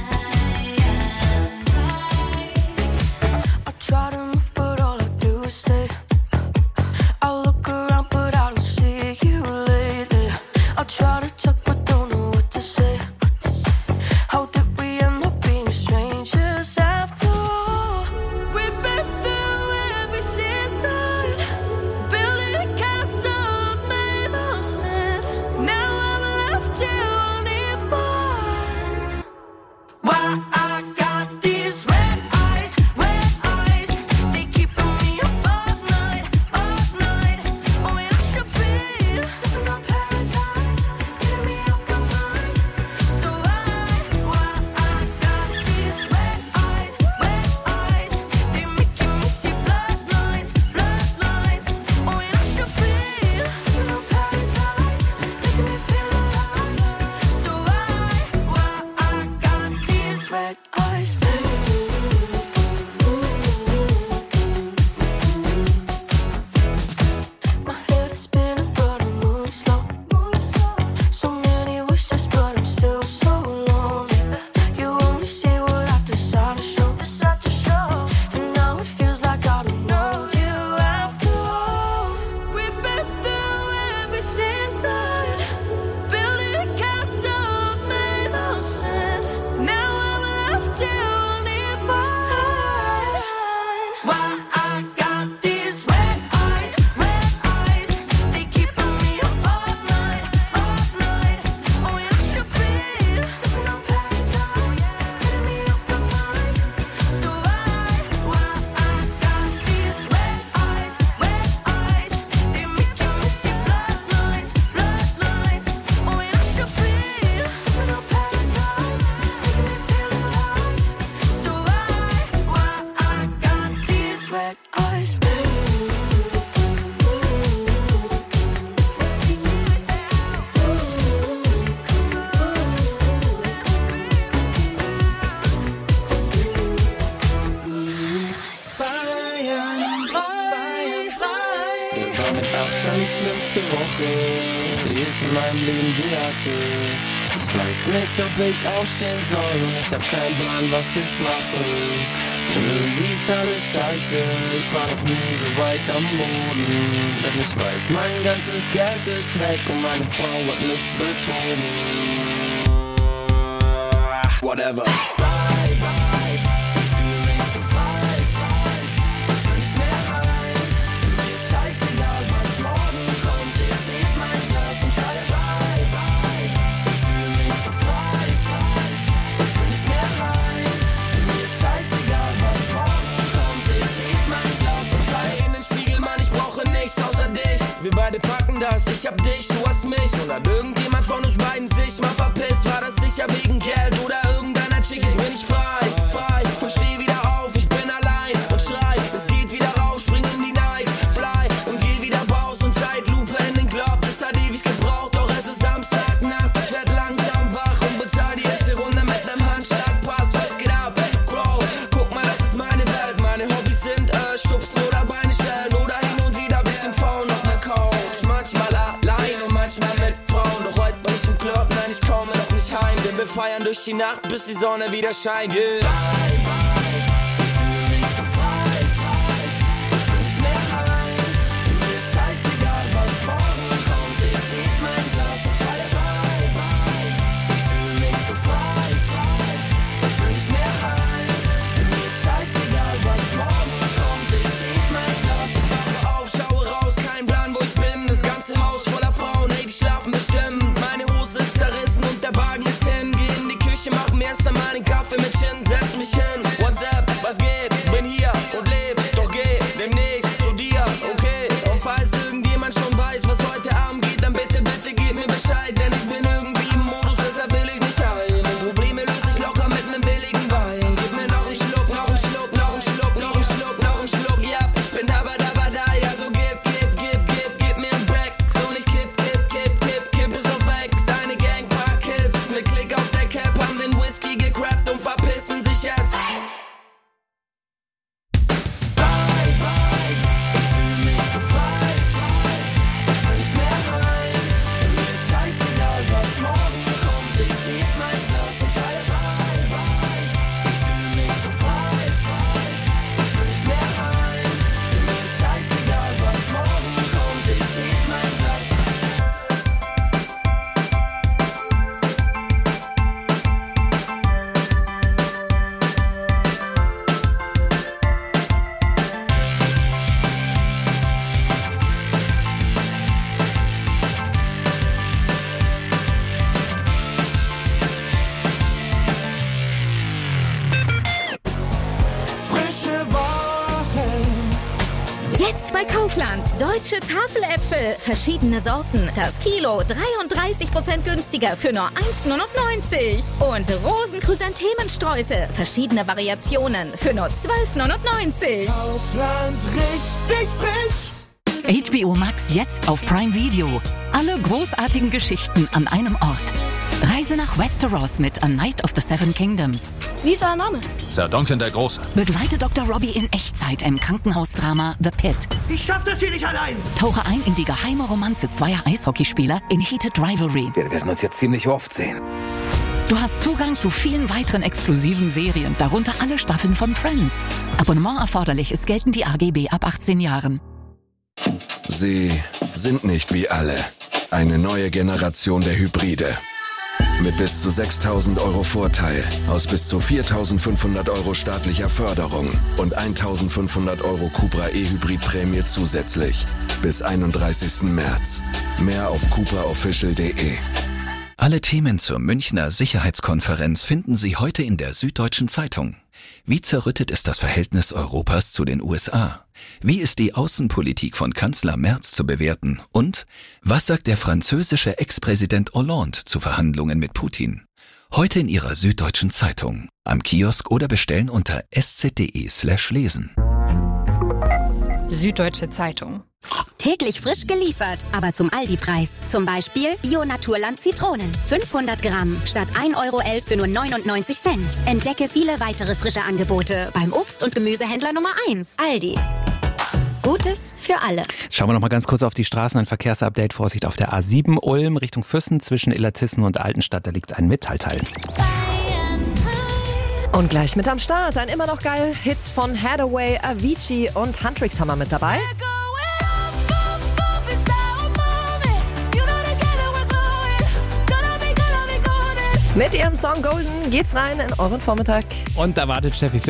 Speaker 13: I try to move, but all I do is stay. I look around, but I don't see you lately. I try to talk, but don't know what to say. How did we end up being strangers after all? We've been through every season, building castles made of sand. Now I'm left here only fine. Why I got these red eyes, they keeping me up all night. When I should be sipping on paradise, getting me
Speaker 1: Sache, die ich in meinem Leben je hatte. Ich weiß nicht, ob ich aufstehen soll und ich hab keinen Plan, was ich mache. Und irgendwie ist alles scheiße, ich war noch nie so weit am Boden. Denn ich weiß, mein ganzes Geld ist weg und meine Frau hat mich betrogen. Whatever. Bye, bye, ich fühl mich so frei, frei. Ich will nicht mehr rein, mir ist scheißegal, was morgen kommt. Ich heb mein Glas und schreie bye, bye. Ich fühl mich so frei, frei. Ich will nicht mehr rein, mir ist scheißegal, was morgen kommt. Ich heb mein Glas und schreie in den Spiegel, Mann, ich brauche nichts außer dich. Wir beide packen das, ich hab dich, du hast mich. Und hat irgendjemand von uns beiden sich mal verpisst? War das sicher wegen Geld oder irgendeiner Chick? Jetzt bin ich frei, frei und steh wieder auf. Ich bin allein und schrei, es geht wieder raus. Spring in die Nikes, fly und geh wieder raus. Und Zeitlupe in den Club, das hat ewig gebraucht. Doch es ist Samstagnacht, ich werd langsam wach und bezahl die erste Runde mit nem Handschlagpass. Was geht ab, Bro? Guck mal, das ist meine Welt. Meine Hobbys sind schubsen oder Beine stellen oder hin und wieder bisschen faul auf der Couch. Manchmal allein und manchmal mit Frauen. Doch heute bin ich im Club, nein, ich komme noch nicht heim. Denn wir feiern durch die Nacht, bis die Sonne wieder scheint, yeah. Bye, bye, ich fühl mich so frei, frei. Ich will nicht mehr rein, mir ist scheißegal, was morgen kommt. Ich heb mein Glas und schreie bye, bye. Ich fühl mich so frei, frei. Ich will nicht mehr rein, mir ist scheißegal, was morgen kommt. Ich heb mein Glas, ich wache auf, schaue raus, kein Plan, wo ich bin. Das ganze Haus voller Frauen, ey, die schlafen bestimmt. Meine Hose ist zerrissen und der Wagen ist hin. Geh in die Küche, mach mir erst einmal den Kaffee mit Gin. Setz mich hin, what's up, was geht? Bin hier und leb, doch geh demnächst zu dir, okay? Und falls irgendjemand schon weiß, was heute Abend geht, dann bitte, bitte gib mir Bescheid. Denn ich bin irgendwie im Modus, deshalb will ich nicht heim. Probleme löse ich locker mit nem billigen Wein. Gib mir noch einen Schluck, noch einen Schluck, noch einen Schluck, noch einen Schluck, noch einen Schluck. Ja, ich bin da, ja, so gib mir einen Back. So nicht kipp es auf Ex. Eine Gang, paar Kids mit Klick auf der Cap, haben den Whisky gecrappt und verpissen sich jetzt. Bye, bye, ich fühl mich so frei, frei. Ich will nicht mehr rein, mir ist scheißegal, was morgen kommt. Ich heb mein Glas und schreie bye, bye. Ich fühl mich so frei, frei. Ich will nicht mehr rein, mir ist scheißegal, was morgen kommt. Ich heb mein Glas. Frische Wochen.
Speaker 21: Jetzt bei Kaufland. Deutsche Tafeläpfel. Verschiedene Sorten. Das Kilo 33% günstiger für nur 1,99. Und Rosenchrysanthemensträuße. Verschiedene Variationen für nur 12,99.
Speaker 1: Kaufland, richtig frisch.
Speaker 3: HBO Max jetzt auf Prime Video. Alle großartigen Geschichten an einem Ort. Reise nach Westeros mit A Knight of the Seven Kingdoms.
Speaker 11: Wie ist euer Name?
Speaker 15: Sir Duncan der Große.
Speaker 3: Begleite Dr. Robbie in Echtzeit im Krankenhausdrama The Pit.
Speaker 11: Ich schaff das hier nicht allein.
Speaker 3: Tauche ein in die geheime Romanze zweier Eishockeyspieler in Heated Rivalry.
Speaker 15: Wir werden uns jetzt ziemlich oft sehen.
Speaker 3: Du hast Zugang zu vielen weiteren exklusiven Serien, darunter alle Staffeln von Friends. Abonnement erforderlich, es gelten die AGB ab 18 Jahren.
Speaker 17: Sie sind nicht wie alle. Eine neue Generation der Hybride. Mit bis zu 6.000 € Vorteil, aus bis zu 4.500 € staatlicher Förderung und 1.500 € Cupra E-Hybrid-Prämie zusätzlich. Bis 31. März. Mehr auf cupraofficial.de.
Speaker 18: Alle Themen zur Münchner Sicherheitskonferenz finden Sie heute in der Süddeutschen Zeitung. Wie zerrüttet ist das Verhältnis Europas zu den USA? Wie ist die Außenpolitik von Kanzler Merz zu bewerten? Und was sagt der französische Ex-Präsident Hollande zu Verhandlungen mit Putin? Heute in Ihrer Süddeutschen Zeitung. Am Kiosk oder bestellen unter sz.de/lesen.
Speaker 26: Süddeutsche Zeitung.
Speaker 24: Täglich frisch geliefert, aber zum Aldi-Preis. Zum Beispiel Bio-Naturland Zitronen. 500 Gramm statt 1,11 € für nur 99 Cent. Entdecke viele weitere frische Angebote beim Obst- und Gemüsehändler Nummer 1, Aldi. Gutes für alle.
Speaker 6: Schauen wir noch mal ganz kurz auf die Straßen. Ein Verkehrsupdate. Vorsicht auf der A7 Ulm Richtung Füssen zwischen Illertissen und Altenstadt. Da liegt ein Metallteil.
Speaker 5: Und gleich mit am Start ein immer noch geil Hit von Hathaway, Avicii und Huntrix haben wir mit dabei. Mit ihrem Song Golden geht's rein in euren Vormittag.
Speaker 6: Und da wartet Steffi Fischer.